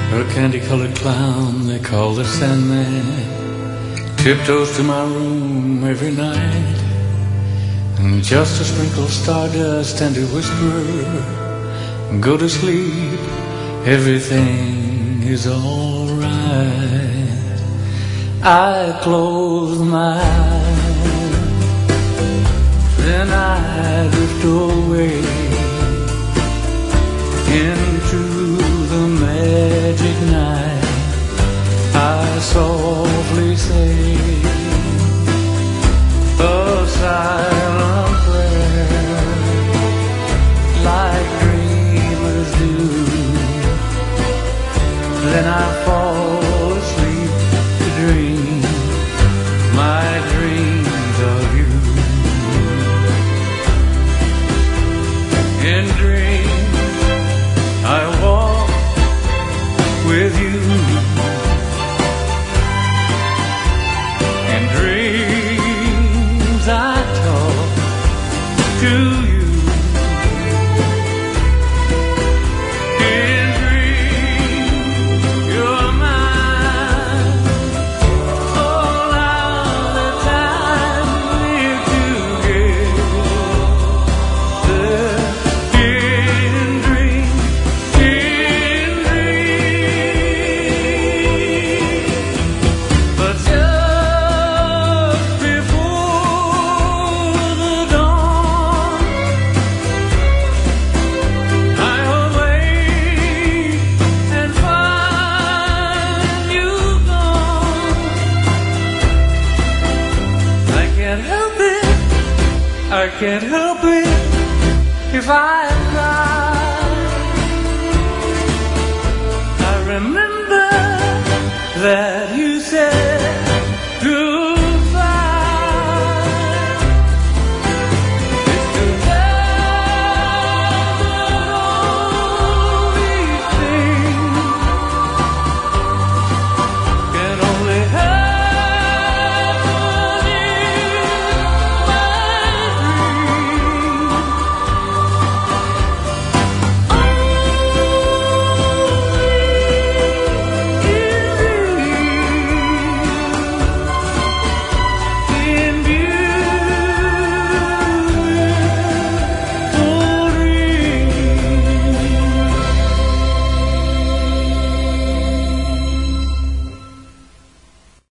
A candy-colored clown they call the Sandman tiptoes to my room every night, and just to sprinkle stardust and to whisper, go to sleep, everything is alright. I close my eyes, then I drift away into the magic night. I softly say a silent prayer, like dreamers do. Then I fall asleep to dream my dreams of you. In dreams I walk with you. In dreams I talk to you. In dreams you're mine. All of the time we're together. In dreams. But just before the dawn, I'll wake and find you gone. I can't help it, I can't help it if I cry. I remember that